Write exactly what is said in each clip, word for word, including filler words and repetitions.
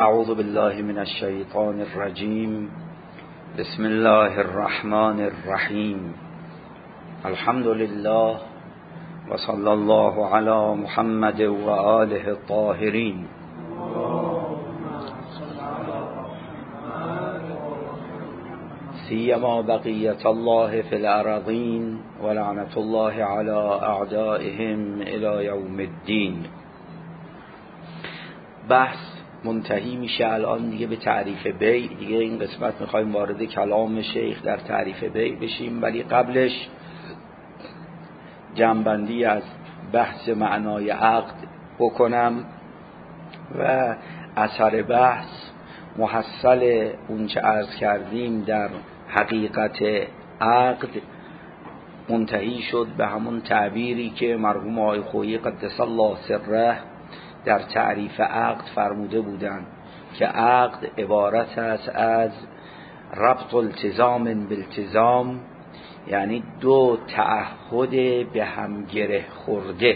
اعوذ بالله من الشیطان الرجیم. بسم الله الرحمن الرحیم. الحمد لله و صلی الله علی محمد و آله الطاهرین. سیما بقیت الله فی الارضین و لعنت الله علی اعدائهم الی یوم الدین. بحث منتهی میشه الان دیگه به تعریف بیع. دیگه این قسمت میخوایم وارد کلام شیخ در تعریف بیع بشیم، ولی قبلش جمع‌بندی از بحث معنای عقد بکنم و اثر بحث محصل اونچه عرض کردیم در حقیقت عقد منتهی شد به همون تعبیری که مرحوم آقای خویی قدس الله سره در تعریف عقد فرموده بودند که عقد عبارت است از ربط التزام بالتزام، یعنی دو تعهد به هم گره خورده.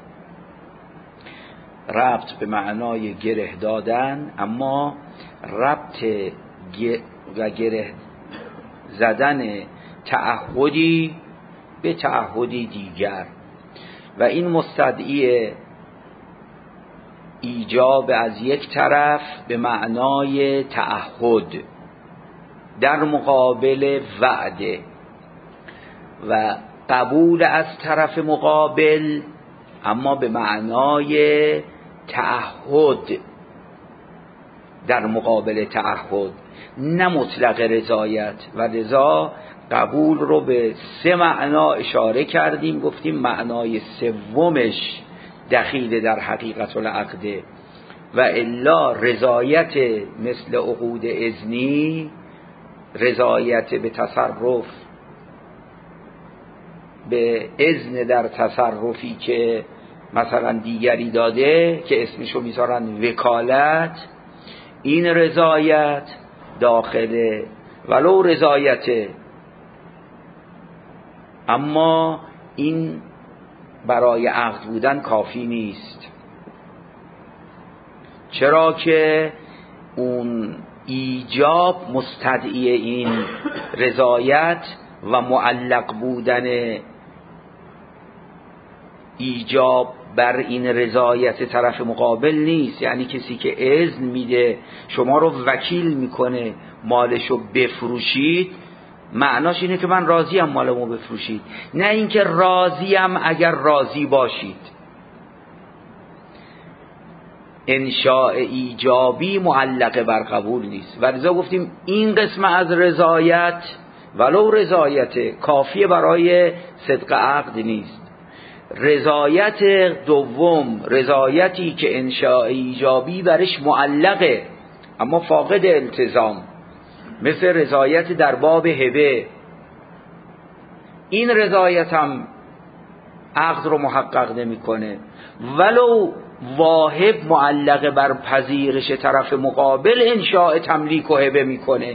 ربط به معنای گره دادن، اما ربط و گره زدن تعهدی به تعهدی دیگر، و این مستدعی ایجاب از یک طرف به معنای تعهد در مقابل وعده و قبول از طرف مقابل اما به معنای تعهد در مقابل تعهد، نه مطلق رضایت. و رضا قبول رو به سه معنا اشاره کردیم، گفتیم معنای سومش دخیل در حقیقت العقده و الا رضایت مثل عقود اذنی، رضایت به تصرف به اذن در تصرفی که مثلا دیگری داده که اسمشو میذارن وکالت، این رضایت داخله ولو رضایت، اما این برای عقد بودن کافی نیست. چرا که اون ایجاب مستدعی این رضایت و معلق بودن ایجاب بر این رضایت طرف مقابل نیست. یعنی کسی که اذن میده شما رو وکیل میکنه مالشو بفروشید، معناش اینه که من راضیم مالمو بفروشید، نه اینکه راضیم اگر راضی باشید. انشاء ایجابی معلق بر قبول نیست. و لذا گفتیم این قسم از رضایت ولو رضایت کافیه برای صدق عقد نیست. رضایت دوم، رضایتی که انشاء ایجابی برش معلقه اما فاقد التزام، مثل رضایت در باب هبه، این رضایت هم عقد رو محقق نمی‌کنه. ولو واهب معلق بر پذیرش طرف مقابل انشاء تملیک و هبه میکنه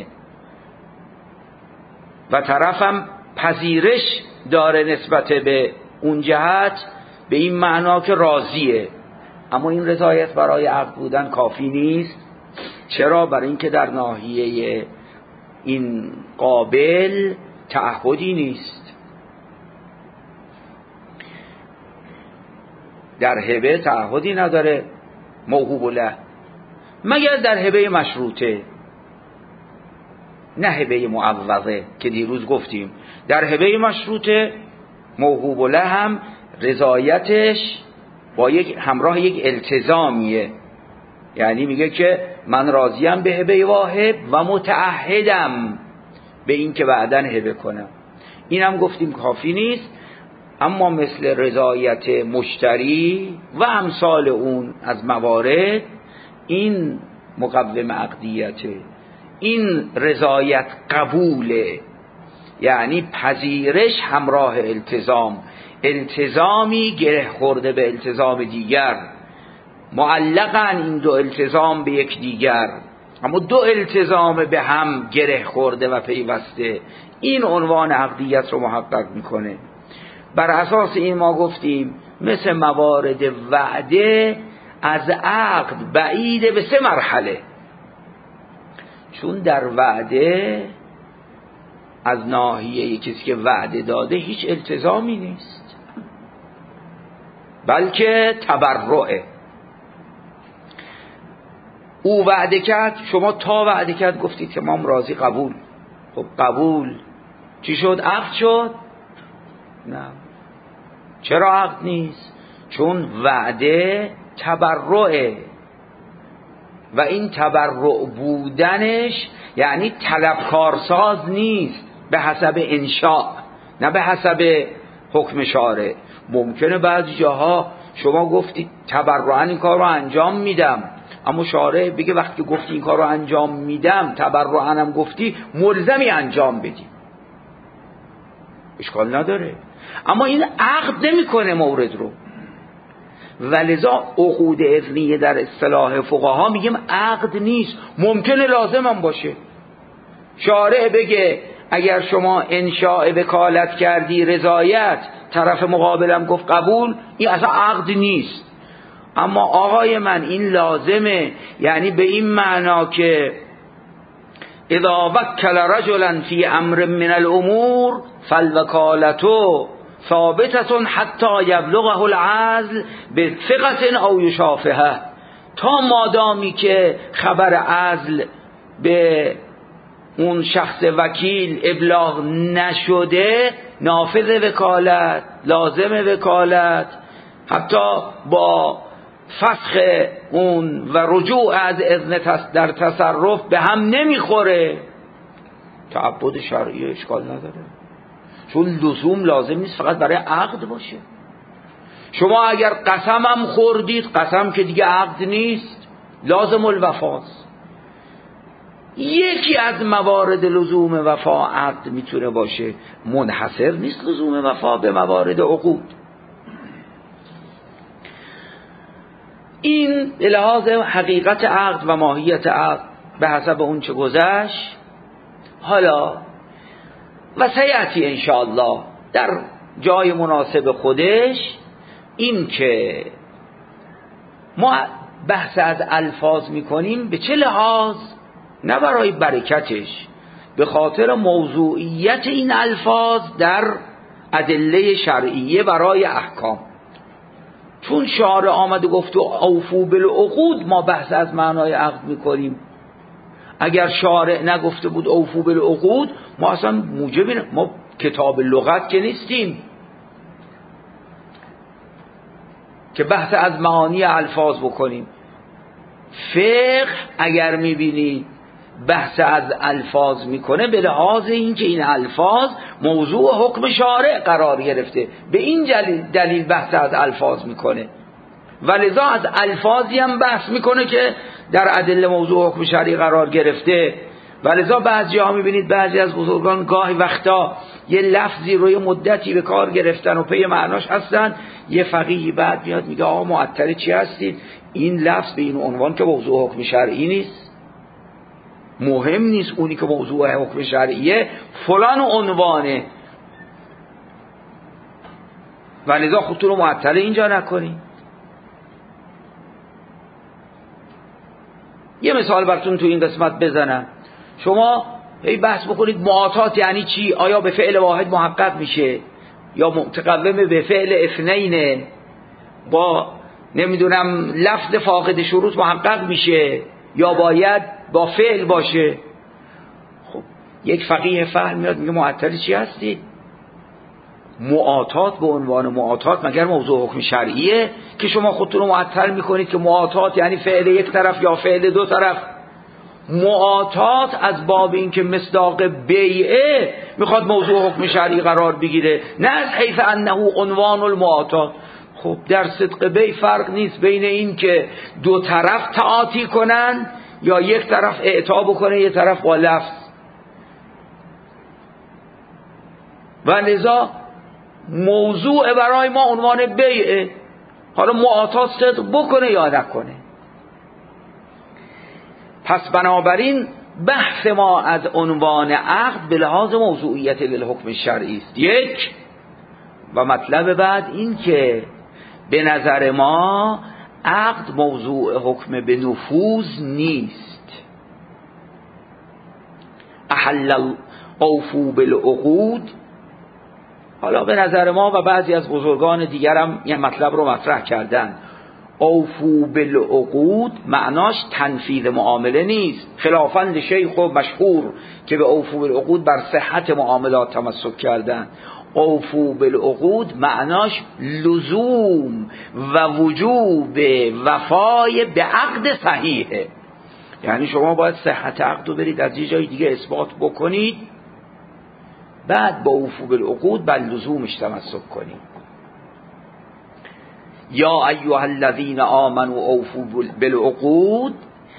و طرفم پذیرش داره نسبت به اون جهت به این معنا که راضیه، اما این رضایت برای عقد بودن کافی نیست. چرا؟ برای اینکه در ناحیه این قابل تعهدی نیست. در هبه تعهدی نداره موهوب له، مگر در هبه مشروطه، نه هبه معوضه که دیروز گفتیم. در هبه مشروطه موهوب له هم رضایتش با یک همراه یک التزامیه، یعنی میگه که من راضیم به هبه واهب و متعهدم به این که بعداً هبه کنم. این هم گفتیم کافی نیست. اما مثل رضایت مشتری و امثال اون از موارد، این مقوم عقدیته، این رضایت قبوله، یعنی پذیرش همراه التزام، التزامی گره خورده به التزام دیگر، معلقن این دو التزام به یک دیگر، اما دو التزام به هم گره خورده و پیوسته، این عنوان عقدیت رو محقق میکنه. بر اساس این ما گفتیم مثل موارد وعده از عقد بعیده به سه مرحله. چون در وعده از ناحیه کسی که وعده داده هیچ التزامی نیست، بلکه تبرعه. او وعده کرد، شما تا وعده کرد گفتید که ما راضی، قبول. خب قبول چی شد؟ عقد شد؟ نه. چرا عقد نیست؟ چون وعده تبرعه و این تبرع بودنش یعنی طلبکارساز نیست به حسب انشاء، نه به حسب حکم شارع. ممکنه بعضی جاها شما گفتید تبرعاً این کار رو انجام میدم، اما شارع بگه وقتی گفتی این کار رو انجام میدم تبرعاً هم گفتی ملزمی انجام بدی، اشکال نداره. اما این عقد نمیکنه مورد رو، ولذا عقود اذنیه در اصطلاح فقها میگیم عقد نیست، ممکنه لازم هم باشه. شارع بگه اگر شما انشاء وکالت کردی رضایت، طرف مقابلم گفت قبول، این اصلا عقد نیست. اما آقای من این لازمه، یعنی به این معنا که اذا وکل رجلا فی امر من الامور فالوکالتو ثابتة حتی یبلغه العزل بثقة او یشافهه، تا مادامی که خبر عزل به اون شخص وکیل ابلاغ نشده، نافذ وکالت، لازم وکالت، حتی با فسخ اون و رجوع از اذن در تصرف به هم نمیخوره. تعبد شرعی اشکال نداره، چون لزوم لازم نیست فقط برای عقد باشه. شما اگر قسم هم خوردید، قسم که دیگه عقد نیست، لازم الوفاست. یکی از موارد لزوم وفا عقد میتونه باشه، منحصر نیست لزوم وفا به موارد عقود. این به لحاظ حقیقت عقد و ماهیت عقد به حسب اون چه گذشت. حالا و سیأتی انشاءالله در جای مناسب خودش این که ما بحث از الفاظ میکنیم به چه لحاظ، نه برای برکتش، به خاطر موضوعیت این الفاظ در ادله شرعیه برای احکام. چون شارع آمده گفت و اوفو بالعقود، ما بحث از معنای عقد میکنیم. اگر شارع نگفته بود اوفو بالعقود، ما اصلا موجب، ما کتاب لغت که نیستیم که بحث از معانی الفاظ بکنیم. فقه اگر میبینید بحث از الفاظ میکنه به لحاظ این که این الفاظ موضوع حکم شارع قرار گرفته، به این دلیل بحث از الفاظ میکنه. ولذا از الفاظی هم بحث میکنه که در ادله موضوع حکم شرعی قرار گرفته. ولذا بعضی ها میبینید بعضی از بزرگان گاهی وقتا یه لفظی رو یه مدتی به کار گرفتن و پی معناش هستن، یه فقیهی بعد میاد میگه آقا معطل چی هستید، این لفظ به این عنوان که موضوع حکم شرعی نیست، مهم نیست، اونی که موضوع حکم شرعیه فلان عنوانه، ولذا خودتون رو معطل اینجا نکنید. یه مثال براتون تو این قسمت بزنم. شما هی بحث بکنید معاطات یعنی چی، آیا به فعل واحد محقق میشه یا متقوم به فعل اثنین، با نمیدونم لفظ فاقد شروط محقق میشه یا باید با فعل باشه. خب یک فقیه فهم میاد میگه معطل چی هستی؟ معاطات به عنوان معاطات مگر موضوع حکم شرعیه که شما خودتون رو معطل میکنید که معاطات یعنی فعل یک طرف یا فعل دو طرف؟ معاطات از باب این که مصداق بیعه میخواد موضوع حکم شرعی قرار بگیره، نه از حیث انه عنوان المعاطات. خب در صدق بیع فرق نیست بین این که دو طرف تعاطی کنن یا یک طرف اعطا بکنه یک طرف با لفظ. و لذا موضوع برای ما عنوان بیعه، حالا معاطات صدق بکنه یا نکنه. پس بنابراین بحث ما از عنوان عقد به لحاظ موضوعیت للحکم شرعی است. یک، و مطلب بعد این که به نظر ما عقد موضوع حکم به نفوذ نیست. احل اوفو بالعقود. حالا به نظر ما و بعضی از بزرگان دیگرم این مطلب رو مطرح کردن، اوفو بالعقود معناش تنفیذ معامله نیست، خلافاً لشیخ و مشهور که به اوفو بالعقود بر صحت معاملات تمسک کردن. اوفو بالعقود معناش لزوم و وجوب وفای به عقد صحیحه، یعنی شما باید صحت عقد رو برید از یه جای دیگه اثبات بکنید، بعد با اوفو بالعقود بر لزومش تمسک کنید. یا ایها الذین آمنوا اوفوا بالعقود،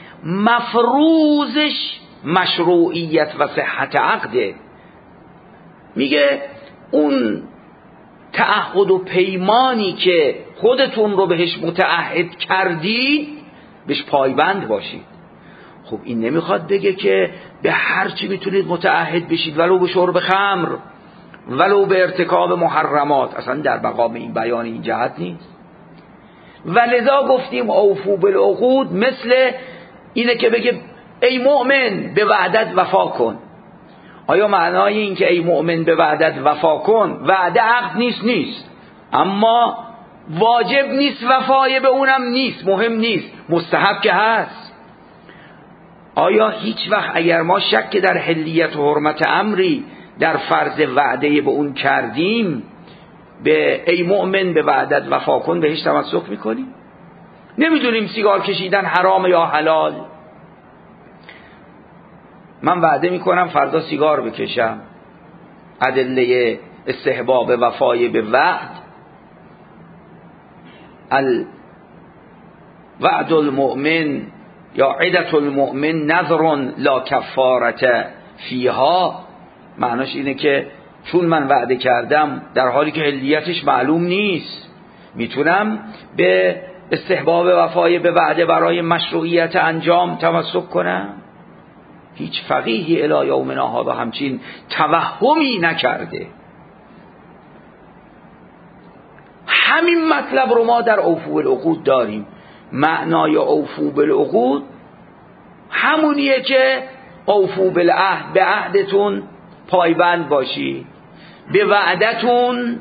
مفروضش مشروعیت و صحت عقده. میگه اون تعهد و پیمانی که خودتون رو بهش متعهد کردید بهش پایبند باشید. خب این نمیخواد بگه که به هر چی میتونید متعهد بشید، ولو به شرب خمر، ولو به ارتکاب محرمات، اصلا در مقام این بیان این جهت نیست. ولذا گفتیم اوفو بالعقود مثل اینه که بگه ای مؤمن به وعدت وفا کن. آیا معنای این که ای مؤمن به وعدت وفا کن وعده عقد نیست؟ نیست، اما واجب نیست وفای به اونم نیست، مهم نیست، مستحب که هست. آیا هیچ وقت اگر ما شک در حلیت و حرمت امری در فرض وعده به اون کردیم، به ای مؤمن به وعدت وفا کن بهش تمسک میکنیم؟ نمیدونیم سیگار کشیدن حرام یا حلال، من وعده میکنم فردا سیگار بکشم، ادله استحباب وفای به وعد، الوعد المؤمن یا عدت المؤمن نذر لا کفارت فیها، معناش اینه که چون من وعده کردم در حالی که حلیتش معلوم نیست، میتونم به استحباب وفای به وعده برای مشروعیت انجام تمسک کنم. هیچ فقیهی الی یومنا هذا همچین توهمی نکرده. همین مطلب رو ما در اوفو بالعقود داریم. معنای اوفو بالعقود همونیه که اوفو بالعهد، به عهدتون پایبند باشی، به وعدتون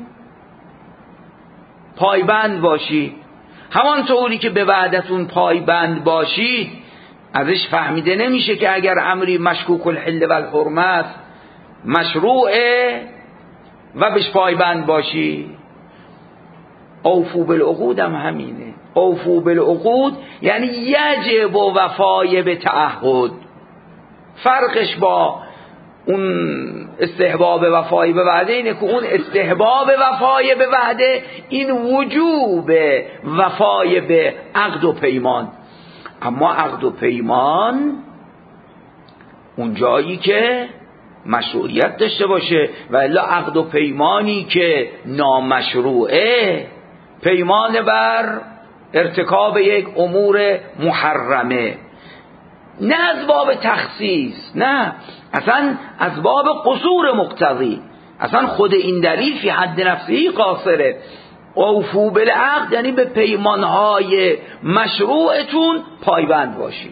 پایبند باشی. همانطوری که به وعدتون پایبند باشی، ازش فهمیده نمیشه که اگر امری مشکوک الحل و الحرمت مشروعه و بهش پایبند باشی. اوفو بالعقود هم همینه. اوفو بالعقود یعنی یجب و وفای به تعهد. فرقش با اون استحباب وفای به وعده اینه که اون استحباب وفای به وعده این وجوب وفای به عقد و پیمان، اما عقد و پیمان اون جایی که مشروعیت داشته باشه، و الا عقد و پیمانی که نامشروعه، پیمان بر ارتکاب یک امور محرمه، نه از باب تخصیص، نه اصلا از باب قصور مقتضی، اصلا خود این دلیل فی حد نفسی قاصره. اوفو بالعقد یعنی به پیمانهای مشروعتون پایبند باشید.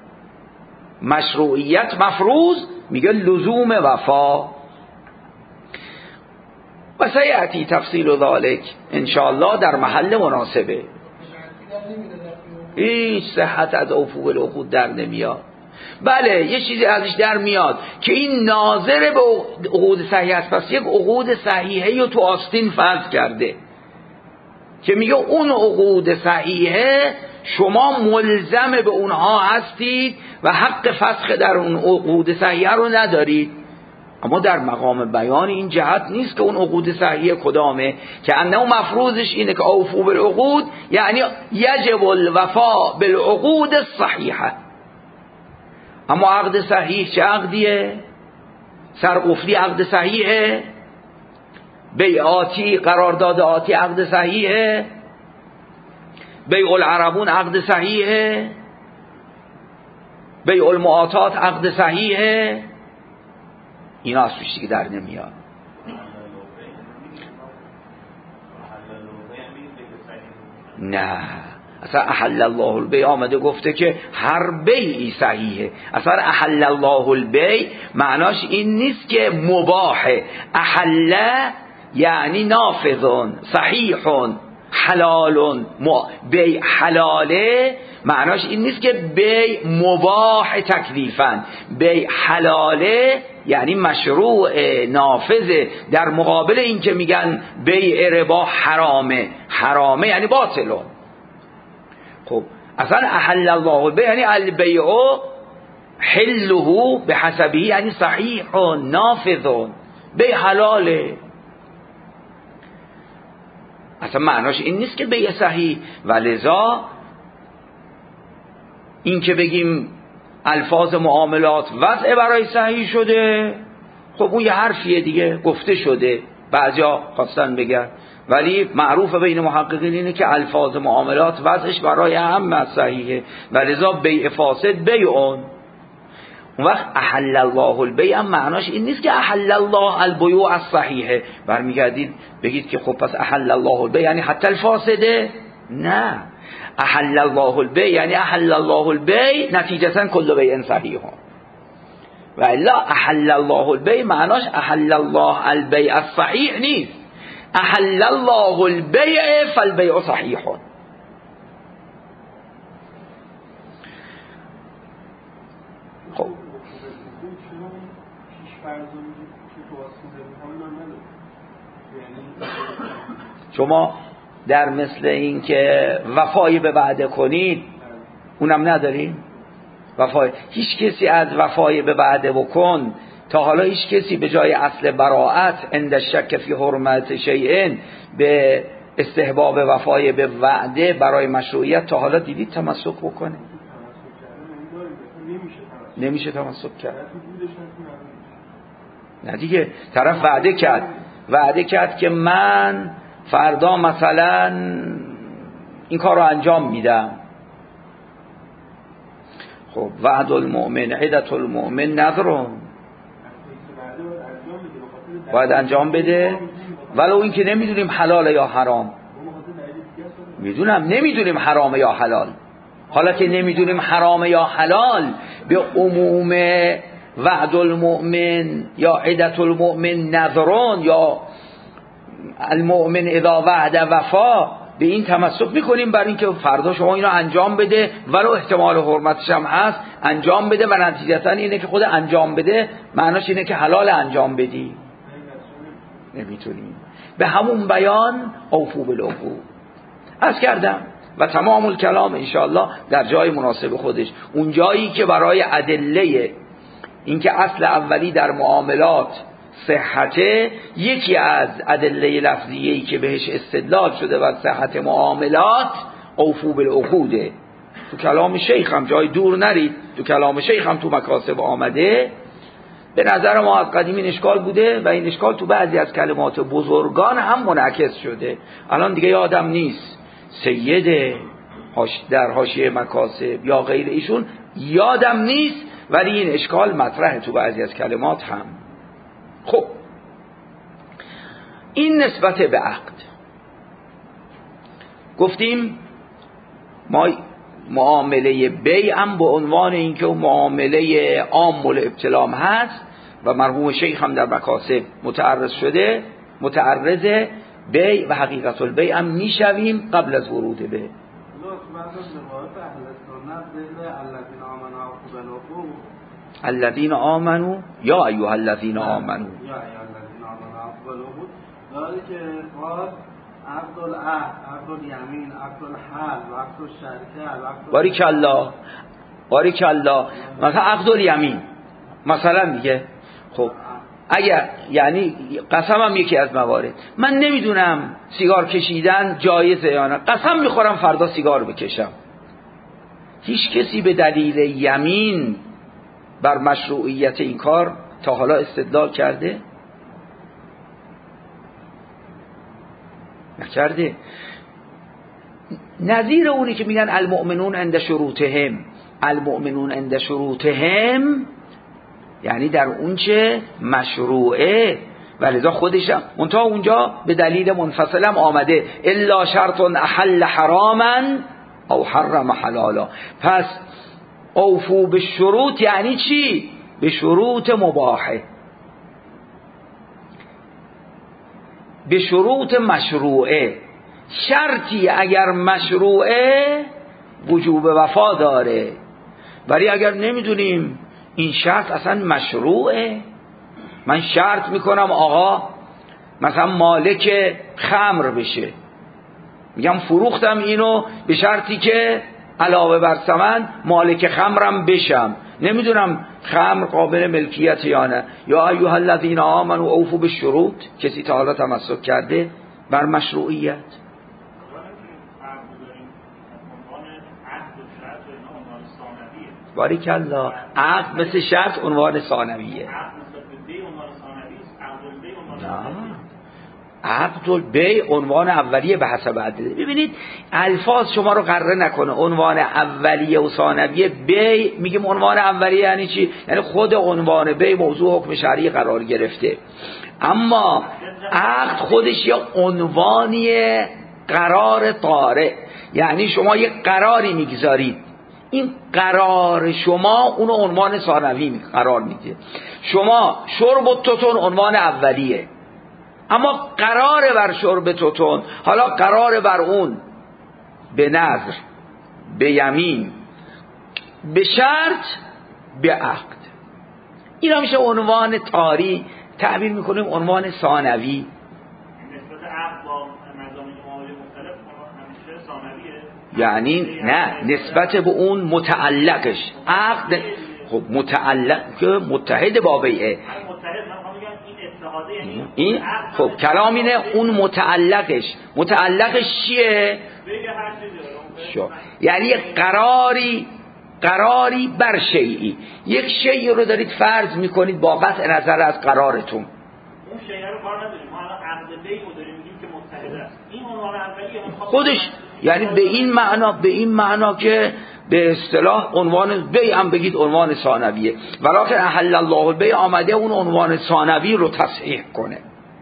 مشروعیت مفروض میگه لزوم وفا. و سیأتی تفصیل ذالک انشاءالله در محل مناسبه. هیچ صحت از اوفو بالعقود در نمیاد. بله یه چیزی ازش در میاد که این ناظر به عقود صحیح است، پس یک عقود صحیحه رو تو آستین فرض کرده که میگه اون عقود صحیحه شما ملزم به اونها هستید و حق فسخ در اون عقود صحیحه رو ندارید. اما در مقام بیان این جهت نیست که اون عقود صحیحه کدامه، که انه مفروضش اینه که اوفو بالعقود یعنی یجب الوفا بالعقود الصحیحه. اما عقد صحیح چه عقدیه؟ سرقفلی عقد صحیحه؟ بیعاتی قرارداد آتی عقد صحیحه؟ بیع العربون عقد صحیحه؟ بیع المعاطات عقد صحیحه؟ اینا از توش دیگه در نمیاد. نه اصلا احل الله البیع آمده گفته که هر بیعی صحیحه. اصلا احل الله البیع معناش این نیست که مباحه. احل یعنی نافذون صحیحون حلالون. بیع حلاله معناش این نیست که بیع مباح تکلیفاً. بیع حلاله یعنی مشروع نافذه، در مقابل این که میگن بیع ربا حرامه. حرامه یعنی باطلون. خب اصلا احل الله البیع یعنی البیع حله به حسبه یعنی صحیح نافذ. بیع حلاله. اصلا معناش این نیست که بیع صحیح. ولذا این که بگیم الفاظ معاملات وضع برای صحیح شده، خب اون یه حرفیه دیگه، گفته شده، بعضیا خواستن بگن، ولی معروف بین محققین اینه که الفاظ معاملات وضعش برای هم صحیحه. ولذا بیع فاسد بیعون. اون وقت احل الله البیع هم معناش این نیست که احل الله البیوع الصحیحه. برمیگردید بگید که خب پس احل الله البیع یعنی حتی الفاسده؟ نه، احل الله البیع یعنی احل الله البیع نتیجتا کل بیع صحیح. و الا احل الله البیع معناش احل الله البیع الصحیح نیست. احل الله البیع فالبیع صحیح. خب شما در مثل این که وفایی به وعده کنید اونم ندارین؟ وفای هیچ کسی از وفای به وعده بکن تا حالا هیچ کسی به جای اصل براءت عند شک فی حرمت شیء به استحباب وفای به وعده برای مشروعیت تا حالا دیدید تمسک بکنه؟ نمیشه تمسک کرد. نه دیگه، طرف وعده کرد وعده کرد که من فردا مثلا این کار رو انجام میدم. خب وعد المؤمن عدت المؤمن نذرون، باید انجام بده ولو این که نمیدونیم حلال یا حرام. میدونم نمیدونیم حرام یا حلال. حالا که نمیدونیم حرام یا حلال به عموم وعد المؤمن یا عدت المؤمن نذرون یا المؤمن اذا وعد وفا به این تمسک میکنیم برای اینکه فردا شما اینو انجام بده ولو احتمال حرمتش هم هست انجام بده و نتیجتا اینه که خود انجام بده معناش اینه که حلال انجام بدی. نمیتونیم. به همون بیان اوفو بالعقود از کردم و تمام الکلام انشاءالله در جای مناسب خودش. اون جایی که برای ادله این که اصل اولی در معاملات صحته، یکی از ادله لفظیه‌ای که بهش استدلال شده و صحت معاملات اوفو بالعقوده. تو کلام شیخ هم جای دور نرید، تو کلام شیخ هم تو مکاسب آمده. به نظر ما از قدیم این اشکال بوده و این اشکال تو بعضی از کلمات بزرگان هم منعکس شده. الان دیگه یادم نیست سید در حاشیه مکاسب یا غیر ایشون یادم نیست، ولی این اشکال مطرحه تو بعضی از کلمات هم. خب این نسبت به عقد گفتیم ما معامله بیع هم به عنوان اینکه معامله عام الابتلام هست و مرحوم شیخ هم در مکاسب متعرض شده، متعرض بیع و حقیقت البیع هم میشویم قبل از ورود به الذين آمنوا یا ایها الذين آمنوا داری که خاص عقد العهد، عقد الیمین، عقد الحل و عقد الشرکه. باریک الله باریک الله. مثلا عقد الیمین مثلا دیگه، خب اگر یعنی قسم هم یکی از موارد، من نمیدونم سیگار کشیدن جایزه یا نه، قسم میخورم فردا سیگار بکشم. هیچ کسی به دلیل یمین بر مشروعیت این کار تا حالا استدلال کرده؟ نکرده. نظیر اونی که میگن المؤمنون عند شروطهم، المؤمنون عند شروطهم یعنی در اون چه مشروعه، ولذا خودشم منتها اونجا به دلیل منفصلم آمده الا شرط احل حراما او حرم حلالا. پس اوفو به شروط یعنی چی؟ به شروط مباحه، به شروط مشروعه. شرطی اگر مشروعه وجوب وفا داره، ولی اگر نمیدونیم این شرط اصلا مشروعه، من شرط میکنم آقا مثلا مالک خمر بشه، میگم فروختم اینو به شرطی که علاوه بر ثمن مالک خمرم بشم، نمیدونم خمر قابل ملکیت یا نه. یا ایها الذین آمنوا اوفوا بالشروط، کسی تا حالا تمسک کرده بر مشروعیت؟ باریکالله، عقد مثل شرط عنوان ثانویه. عقد البیع عنوان اولیه به حسب عدده. ببینید الفاظ شما رو غره نکنه، عنوان اولیه و ثانویه. بیع میگیم عنوان اولیه یعنی چی؟ یعنی خود عنوان بیع موضوع حکم شرعی قرار گرفته، اما عقد خودش یه عنوانیه قرار طارئ، یعنی شما یه قراری میگذارید، این قرار شما اون عنوان ثانوی قرار میده. شما شرب التوتون عنوان اولیه، اما قرار بر شرب توتون، حالا قرار بر اون به نظر، به یمین، به شرط، به عقد. این هم میشه عنوان طاری، تعبیر میکنیم عنوان ثانوی. یعنی نه، نسبت به اون متعلقش. عقد خب متعلق که متحد با بیعه، این خب کلام اینه اون متعلقش. متعلقش چیه؟ شو. یعنی یک قراری، قراری بر شیئی، یک شیئی رو دارید فرض میکنید با قطع نظر از قرارتون. اون شیئی رو کار نداریم، ما الان عقد بیع رو داریم میگیم که متحد است. این عنوان اولیه خودش، یعنی به این معنا، به این معنا که به اصطلاح عنوان بیع هم بگید عنوان ثانویه، ولکن احل الله البیع آمده اون عنوان ثانوی رو تصحیح کنه.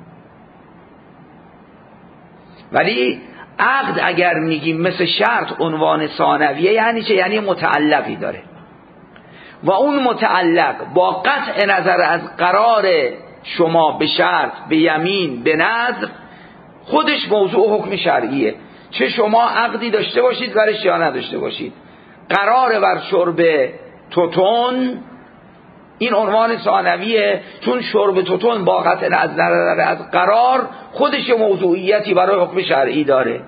ولی عقد اگر میگیم مثل شرط عنوان ثانویه یعنی چه؟ یعنی متعلقی داره و اون متعلق با قطع نظر از قرار شما به شرط، به یمین، به نذر، خودش موضوع حکم شرعیه. چه شما عقدی داشته باشید ورش یا نداشته باشید، قرار بر شرب توتون این عنوان ثانویه، چون شرب توتون با قطع نظر از قرار خودش موضوعیتی برای حکم شرعی داره.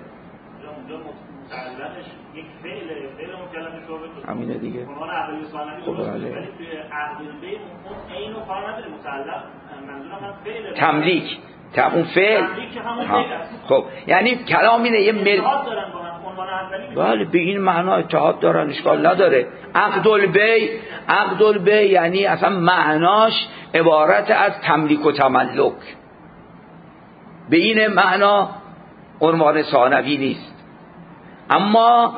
همینه دیگه. خب بله. تملیک، اون فعل. خب یعنی کلام اینه یه مل، بله به این معنا اتحاد دارن، اشکال نداره. عقد البیع، عقد البیع یعنی اصلا معناش عبارت از تملیک و تملک، به این معنا عنوان ثانوی نیست. اما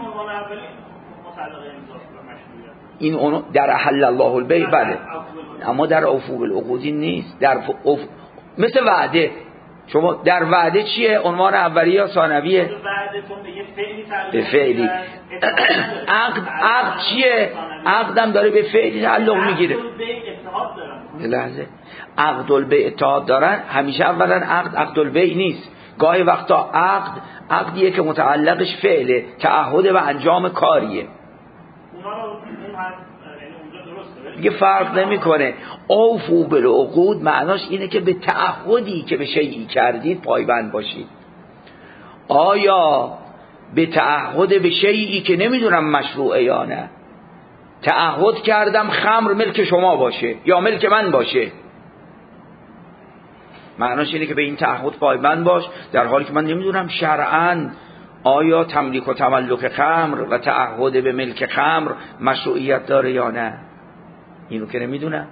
این در احل الله البیع بله، اما در اوفو بالعقود نیست. در اوف... مثل وعده، شما در وعده چیه؟ عنوان اولیه یا ثانویه؟ به فعلی. عقد، عقد چیه؟ عقدم داره به فعلی تعلق میگیره. یه لحظه، عقد البیع اتحاد دارن، همیشه اولا عقد عقد البیع نیست. گاهی وقتا عقد عقدیه که متعلقش فعله، تعهد و انجام کاریه. دیگه فرق نمیکنه. اوفو بالعقود معناش اینه که به تعهدی که به شیئی کردید پایبند باشید. آیا به تعهد به شیئی که نمیدونم مشروعه یا نه، تعهد کردم خمر ملک شما باشه یا ملک من باشه، معناش اینه که به این تعهد پایبند باش، در حالی که من نمیدونم شرعاً آیا تملیک و تملک خمر و تعهد به ملک خمر مشروعیت داره یا نه، اینو که نمیدونم.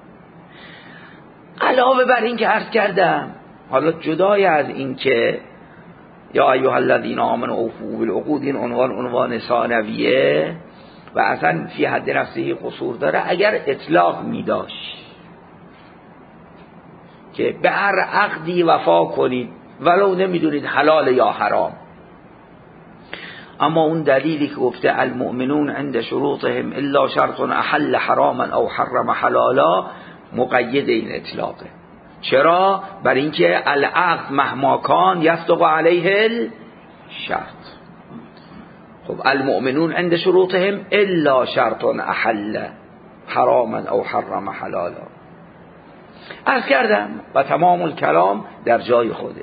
علاوه بر این که عرض کردم، حالا جدای از این که یا ایها الذین آمنوا اوفوا بالعقود این عنوان عنوان ثانویه و اصلا فی حد نفسه قصور داره، اگر اطلاق میداشت که به هر عقدی وفا کنید ولو نمیدونید حلال یا حرام، اما اون دلیلی که گفته المؤمنون عند شروطهم الا شرط احل حراما او حرم حلالا مقید این اطلاقه. چرا؟ برای اینکه العقد مهما کان یصدق علیه الشرط. خب المؤمنون عند شروطهم الا شرط احل حراما او حرم حلالا. عرض کردم و تمام الکلام در جای خوده.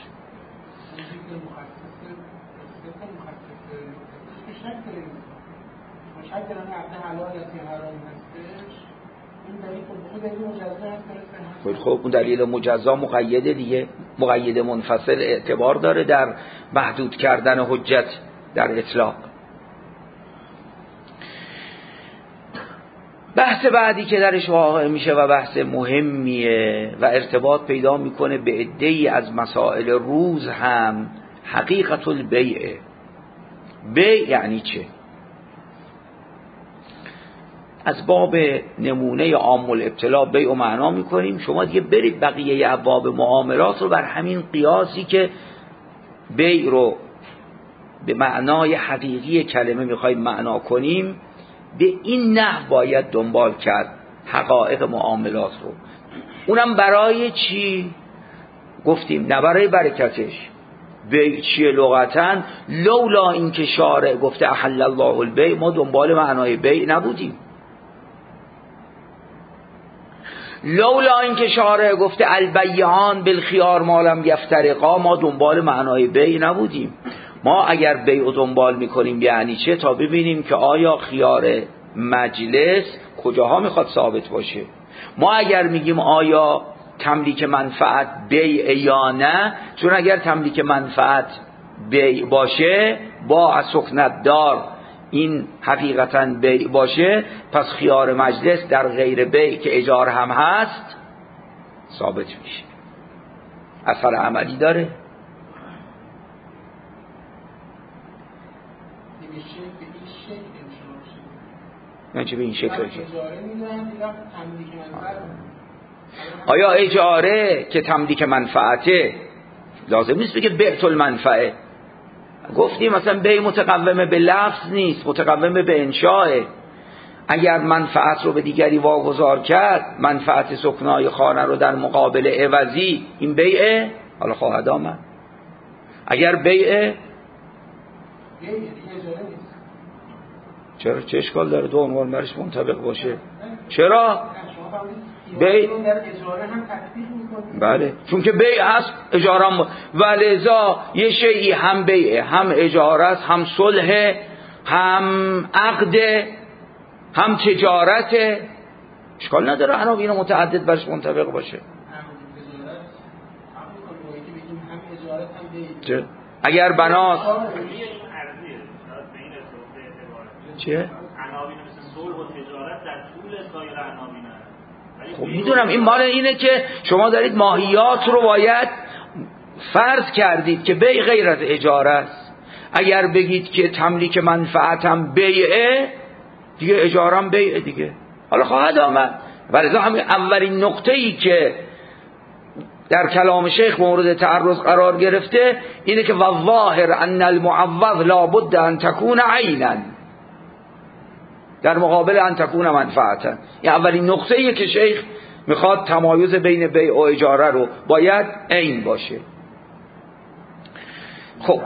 خب خب اون دلیل مجزا مقیده دیگه، مقید منفصل اعتبار داره در محدود کردن حجت در اطلاق. بحث بعدی که درش واقع میشه و بحث مهمیه و ارتباط پیدا میکنه به عده‌ای از مسائل روز هم، حقیقت البیع. بیع یعنی چه؟ از باب نمونه عام الابتلا بیع و معنا میکنیم. شما دیگه برید بقیه ابواب معاملات رو بر همین قیاسی که بیع رو به معنای حقیقی کلمه میخوایم معنا کنیم، به این نحو باید دنبال کرد حقایق معاملات رو. اونم برای چی؟ گفتیم نه برای برکتش. بیع چیه لغتاً؟ لولا اینکه شارع گفته احل الله البیع ما دنبال معنای بیع نبودیم. لولا اینکه شارع گفته البیعان بالخیار ما لم یفترقا ما دنبال معنای بیع نبودیم. ما اگر بیع رو دنبال میکنیم یعنی چه؟ تا ببینیم که آیا خیار مجلس کجاها میخواد ثابت باشه. ما اگر میگیم آیا تملیک منفعت بیع یا نه، چون اگر تملیک منفعت بیع باشه با از سکنت دار این حقیقتا بیع باشه، پس خیار مجلس در غیر بیع که اجاره هم هست ثابت میشه. اثر عملی داره. من چه به این شکل شد؟ آیا اجاره که تملیک منفعته لازم نیست بگه بعت المنفعه؟ گفتیم مثلا بیع متقومه به لفظ نیست، متقومه به انشاء. اگر منفعت رو به دیگری واگذار کرد، منفعت سکنای خانه رو در مقابل عوضی، این بیعه؟ حالا خواهد آمد. اگر بیعه چرا؟ چه اشکال داره دو عنوان برش منطبق باشه؟ چرا؟ بیع بله، چون که بیع هست اجاره هم، ولذا یه شیئی هم بیعه هم اجاره است هم صلح هم عقد هم تجارت، اشکال نداره عناوین متعدد برش منطبق باشه. چه؟ اگر بناس چیه؟ عناوین مثل صلح و تجارت در طول سایر عناوین هست. خب میدونم این مال اینه که شما دارید ماهیات رو باید فرض کردید که بیع غیر از اجاره است. اگر بگید که تملیک منفعتم بیعه، دیگه اجارم بیعه دیگه. حالا خواهد آمد. ولذا همین اولین نقطه‌ای که در کلام شیخ مورد تعرض قرار گرفته اینه که والظاهر ان المعوض لابد ان تكون عینا در مقابل ان تكون منفعتا. این اولین نقطه‌ایه که شیخ میخواد تمایز بین بیع و اجاره رو باید عین باشه. خب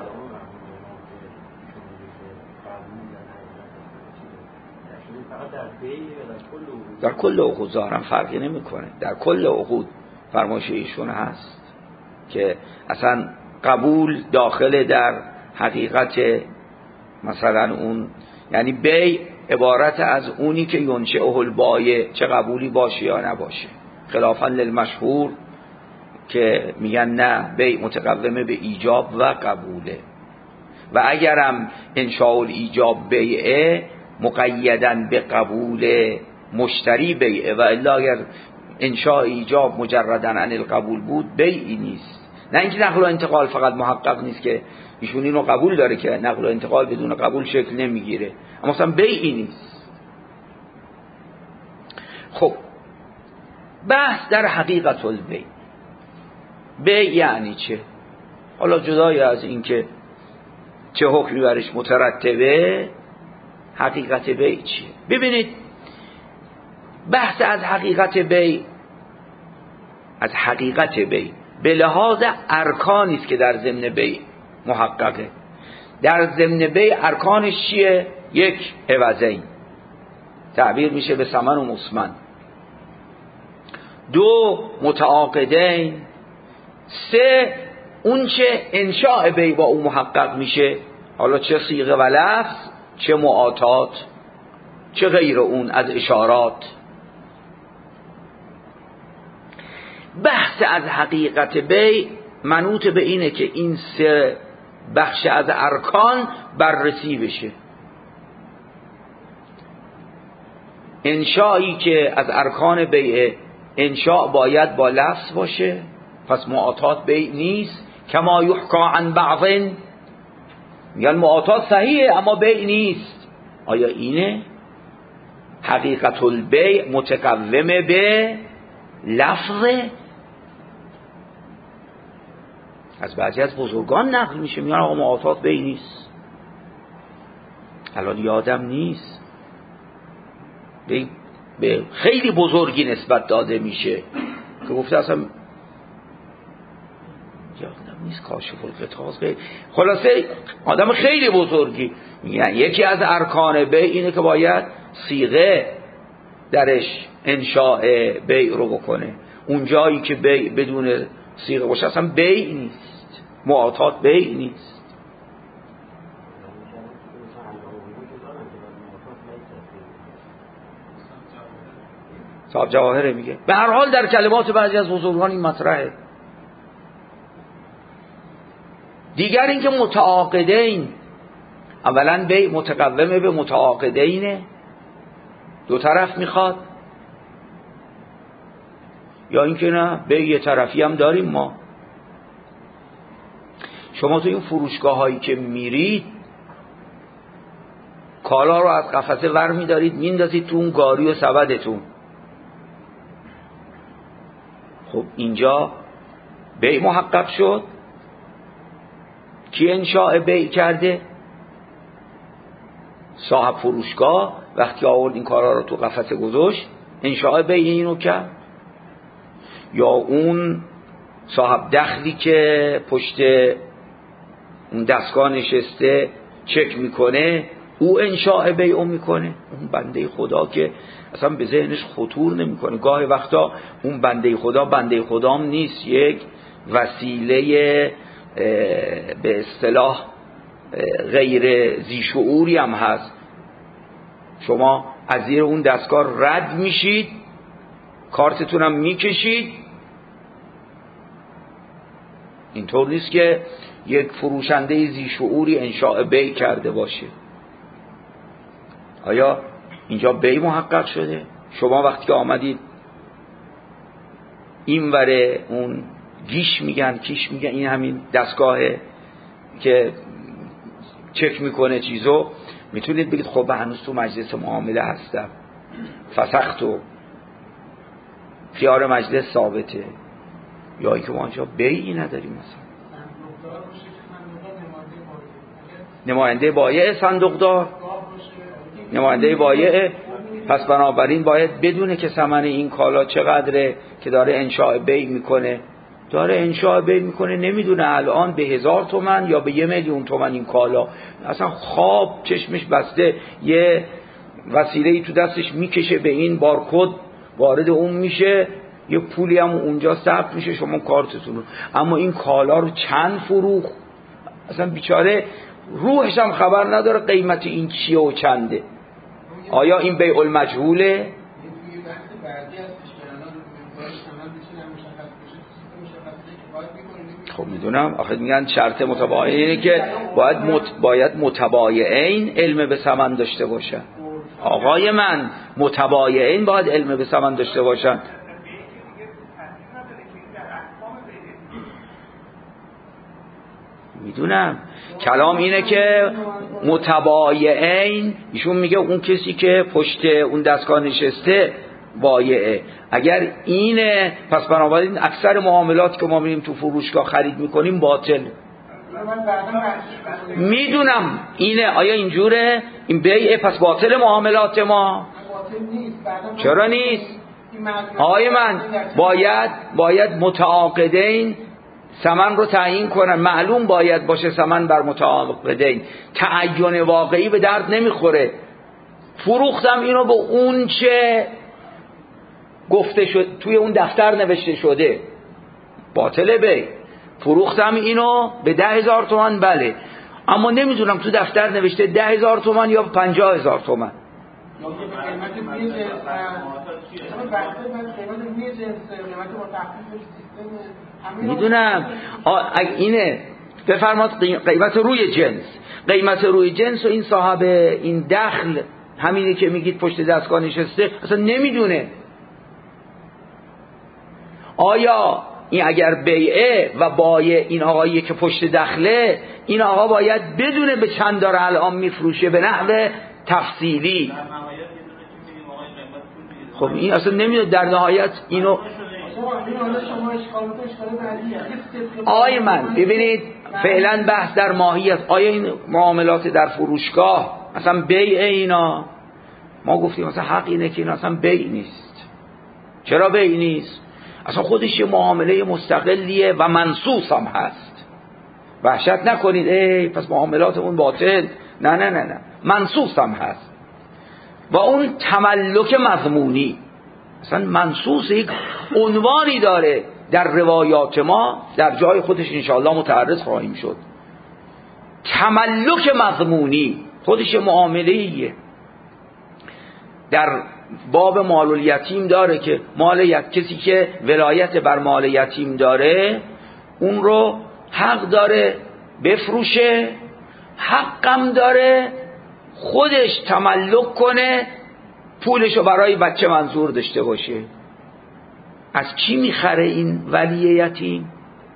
در کل عقود ظاهرا فرقی نمیکنه. در کل عقود فرمایش ایشون هست که اصلا قبول داخل در حقیقت مثلا اون، یعنی بیع عبارت از اونی که ینشئه البایع، چه قبولی باشه یا نباشه، خلافا للمشهور که میگن نه بیع متقومه به ایجاب و قبوله. و اگرم انشاء الایجاب بیعه مقیداً به قبول مشتری بیعه، و الا اگر انشاء ایجاب مجرداً عن القبول بود بیعی نیست. نه اینکه نقل و انتقال فقط محقق نیست که ایشون اینو قبول داره که نقل و انتقال بدون قبول شکل نمیگیره، اما مثلا بیعی نیست. خب بحث در حقیقت البیع. بیع یعنی چه؟ حالا جدای از این که چه حکمی برش مترتبه، حقیقت بیع چیه؟ ببینید بحث از حقیقت بیع، از حقیقت بیع به لحاظ ارکانی است که در ضمن بیع محققه. در ضمن بیع ارکانش چیه؟ یک، عوضین، تعبیر میشه به ثمن و مسمن. دو، متعاقدین. سه، اون چه انشاء بیع با اون محقق میشه، حالا چه صیغه و لفظ، چه معاطات، چه غیر اون از اشارات. بحث از حقیقت بیع منوط به اینه که این سه بخش از ارکان بررسی بشه. انشایی که از ارکان بیع، انشاء باید با لفظ باشه، پس معاطات بیع نیست. کما یحکا عن بعض، میگن معاطات صحیحه اما بیع نیست. آیا اینه؟ حقیقت البیع متقوم به لفظه. از بعضی از بزرگان نقل میشه میگن آقا معاطات بیع نیست. الان یادم نیست، به خیلی بزرگی نسبت داده میشه که گفته اصلا یادم نیست، کاشف القطاز، خلاصه آدم خیلی بزرگی میگن یکی از ارکان بیع اینه که باید صیغه درش انشاء بیع رو بکنه. اون جایی که بیع بدون صیغه باشه اصلا بیع نیست، معاطات بیع نیست. صاحب جواهره میگه به هر حال در کلمات بعضی از بزرگان این مطرحه. دیگر این که متعاقدین، اولا بیع متقومه به متعاقدینه، دو طرف میخواد، یا اینکه نه بیع یه طرفی هم داریم ما. شما تو این فروشگاه هایی که میرید کالا رو از قفسه ور میدارید میندازید تو اون گاری و سبدتون. خب اینجا بیع محقق شد. کی انشاء بیع کرده؟ صاحب فروشگاه وقتی آورد این کارا رو تو قفسه گذاشت انشاء بیع اینو کرد، یا اون صاحب دخلی که پشت اون دستگاه نشسته چک میکنه او انشاء بیع میکنه؟ اون بنده خدا که اصلا به ذهنش خطور نمیکنه. گاهی وقتا اون بنده خدا بنده خدام نیست، یک وسیله به اصطلاح غیر ذی شعوری هم هست. شما از زیر اون دستگاه رد میشید، کارتتون هم میکشید. اینطور نیست که یک فروشنده ذی شعوری انشاء بیع کرده باشه. آیا اینجا بیع محقق شده؟ شما وقتی که آمدید این وره اون گیش میگن کیش میگن، این همین دستگاهه که چک میکنه چیزو، میتونید بگید خب هنوز تو مجلس معامله هستم، فسختو خیار مجلس ثابته. یا اینکه ما اینجا بیعی نداریم، مثلا نماینده بایع صندوقدار نماینده بایع، پس بنابراین باید بدونه که ثمن این کالا چقدره که داره انشاء بیع میکنه. داره انشاء بیع میکنه نمیدونه الان به هزار تومن یا به یه میلیون تومن این کالا، اصلا خواب چشمش بسته یه وسیله‌ای تو دستش میکشه به این بارکد وارد اون میشه، یه پولی هم اونجا ثبت میشه شما کارتتون رو. اما این کالا رو چند فروخت اصلا بیچاره روحش هم خبر نداره قیمت این چیه و چنده. آیا این بیع المجهوله؟ خب میدونم آخه میگن شرط متبایعه که باید مت... باید متبایعین علم به ثمن داشته باشن. آقای من متبایعین باید علم به ثمن داشته باشن. میدونم کلام اینه که متبایعین، ایشون میگه اون کسی که پشت اون دستگاه نشسته بایعه. اگر اینه پس بنابراین اکثر معاملات که ما میریم تو فروشگاه خرید میکنیم باطل. میدونم اینه. آیا اینجوره؟ این بیعه پس باطل معاملات ما؟ چرا نیست؟ آقای من باید باید متعاقدین ثمن رو تعیین کنن. معلوم باید باشه ثمن بر متعاقدین. تعین واقعی به درد نمیخوره. فروختم اینو به اون چه گفته شد توی اون دفتر نوشته شده، باطله بی. فروختم اینو به ده هزار تومان، بله، اما نمیدونم تو دفتر نوشته ده هزار تومان یا پنجاه هزار تومان. میدونم اینه. بفرماد قیمت روی جنس. قیمت روی جنس و این صاحب این دخل همینی که میگید پشت دستگاه نشسته اصلا نمیدونه. آیا این اگر بیعه و بایع این آقایی که پشت دخله، این آقا باید بدونه به چند داره الان میفروشه به نحو تفصیلی. خب این اصلا نمیدونه در نهایت اینو. آقای من ببینید فعلا بحث در ماهیت. آیا این معاملات در فروشگاه اصلا بیع اینا؟ ما گفتیم اصلا حق اینه که این اصلا بیع نیست. چرا بیع نیست؟ اصلا خودش یه معامله مستقلیه و منصوص هم هست. وحشت نکنید ای پس معاملات اون باطل. نه نه نه نه، منصوص هم هست. و اون تملک مضمونی اصلا منصوص یک عنوانی داره در روایات ما، در جای خودش انشاءالله متعرض خواهیم شد. تملک مضمونی خودش معامله‌ایه. در باب مال الیتیم داره که مال یک کسی که ولایت بر مال یتیم داره اون رو حق داره بفروشه، حقم داره خودش تملک کنه، پولشو برای بچه منظور داشته باشه. از کی میخره این ولی یتیم؟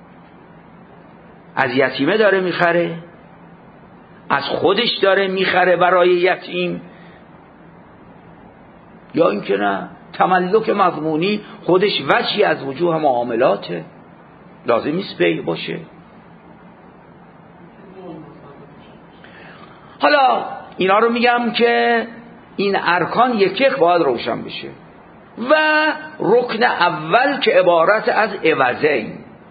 از یتیمه داره میخره؟ از خودش داره میخره برای یتیم؟ یا اینکه نه تملک مضمونی خودش وجهی از وجوه معاملاته، لازم نیست بیع باشه. حالا اینا رو میگم که این ارکان یک یک باید روشن بشه. و رکن اول که عبارت از عوضین،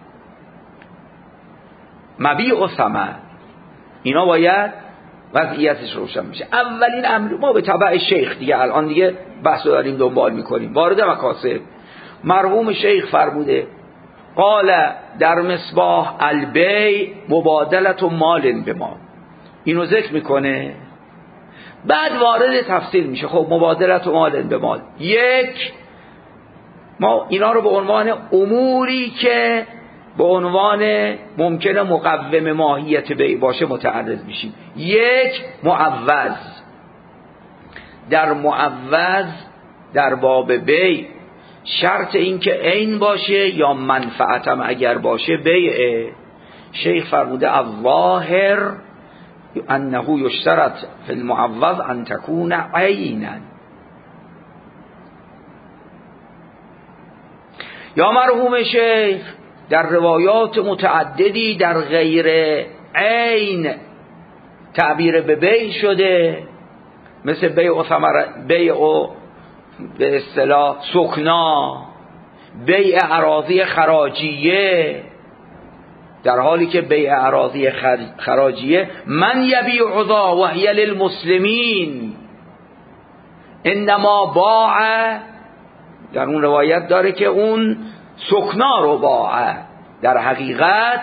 مبیع و ثمن، اینا باید وضعیتش روشن بشه. اولین امر ما به تبع شیخ دیگه الان دیگه بحث داریم دنبال میکنیم. وارد مکاسب مرحوم شیخ فرموده قال در مصباح البیع مبادلت و مال به مال، اینو ذکر میکنه، بعد وارد تفصیل میشه. خب مبادلت و مال به مال، یک ما اینا رو به عنوان اموری که به عنوان ممکنه مقوم ماهیت بیع باشه متعرض میشیم. یک معوض. در معوض در باب بیع شرط این که عین باشه یا منفعتم اگر باشه بیعه. شیخ فرموده الظاهر انه یشترط فی المعوض ان تکون عینا. یا مرحوم شیخ در روایات متعددی در غیر عین تعبیر به بیع شده، مثل بیع و ثمر، بیع و به اصطلاح سکنا، بیع اراضی خراجیه، در حالی که بیع اراضی خراجیه من یبیع ذا و هی للمسلمین انما باع، در اون روایت داره که اون سکنا رو باع، در حقیقت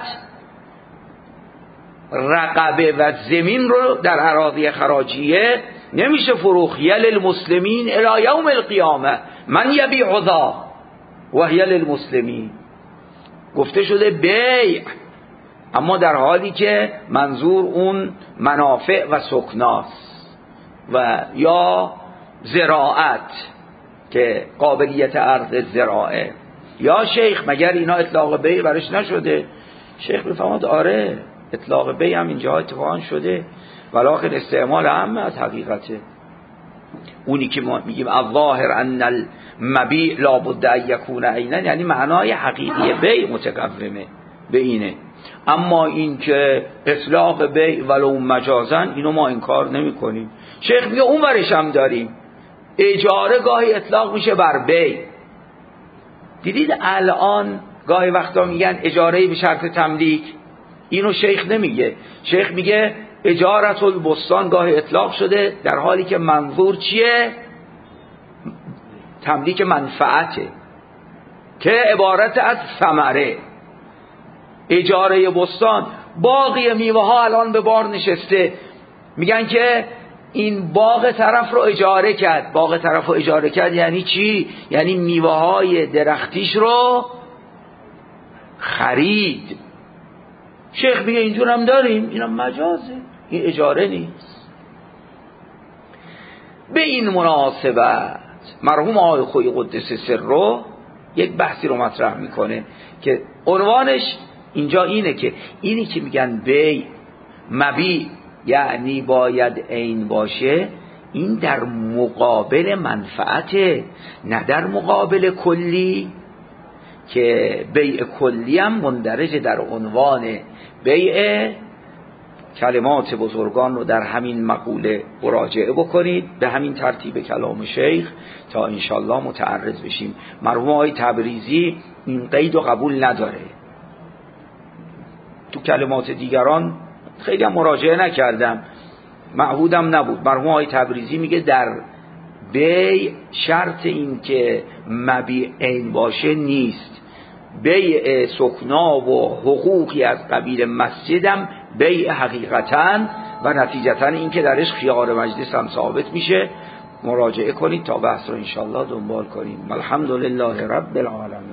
رقبه و زمین رو در اراضی خراجیه نمیشه فروخت. یل المسلمین الی یوم القیامه من یبیع ذا و هی للمسلمین، گفته شده بیع، اما در حالی که منظور اون منافع و سکناست و یا زراعت که قابلیت عرض زراعه. یا شیخ مگر اینا اطلاق بیع برش نشده؟ شیخ بفرماد آره اطلاق بیع هم اینجا اتفاقا شده، ولکن استعمال عام از حقیقته. اونی که ما میگیم الظاهر ان المبیع لابد ان یکون عینا، یعنی معنای حقیقی بیع متقومه به اینه. اما این که اطلاق بیع ولو مجازن اینو ما انکار نمی کنیم. شیخ میگه اون ورش هم داریم، اجاره گاهی اطلاق میشه بر بیع. دیدید الان گاهی وقتا میگن اجاره به شرط تملیک، اینو شیخ نمیگه. شیخ میگه اجارت البستان گاهی اطلاق شده در حالی که منظور چیه؟ تملیک منفعته که عبارت از ثمره. اجاره بستان، باقی میوه ها الان به بار نشسته، میگن که این باغ طرف رو اجاره کرد. باغ طرف رو اجاره کرد یعنی چی؟ یعنی میوه های درختیش رو خرید. شیخ میگه اینجور هم داریم، اینا مجازه، این اجاره نیست. به این مناسبت مرحوم آقای خویی قدس سره یک بحثی رو مطرح میکنه که عنوانش اینجا اینه که اینی که میگن بیع مبیع یعنی باید عین باشه، این در مقابل منفعته، نه در مقابل کلی، که بیع کلی هم مندرج در عنوان بیع. کلمات بزرگان رو در همین مقوله مراجعه بکنید به همین ترتیب کلام شیخ تا انشالله متعرض بشیم. مرحوم آقای تبریزی این قید و قبول نداره، تو کلمات دیگران خیلی هم مراجعه نکردم، معهودم نبود. مرحوم آقای تبریزی میگه در بیع شرط این که مبیع عین باشه نیست، بیع سکنا و حقوقی از قبیل مسجدم بیع حقیقتاً و نتیجتاً این که درش خیار مجلس هم ثابت میشه. مراجعه کنید تا بحث رو انشالله دنبال کنید. الحمدلله رب العالمین.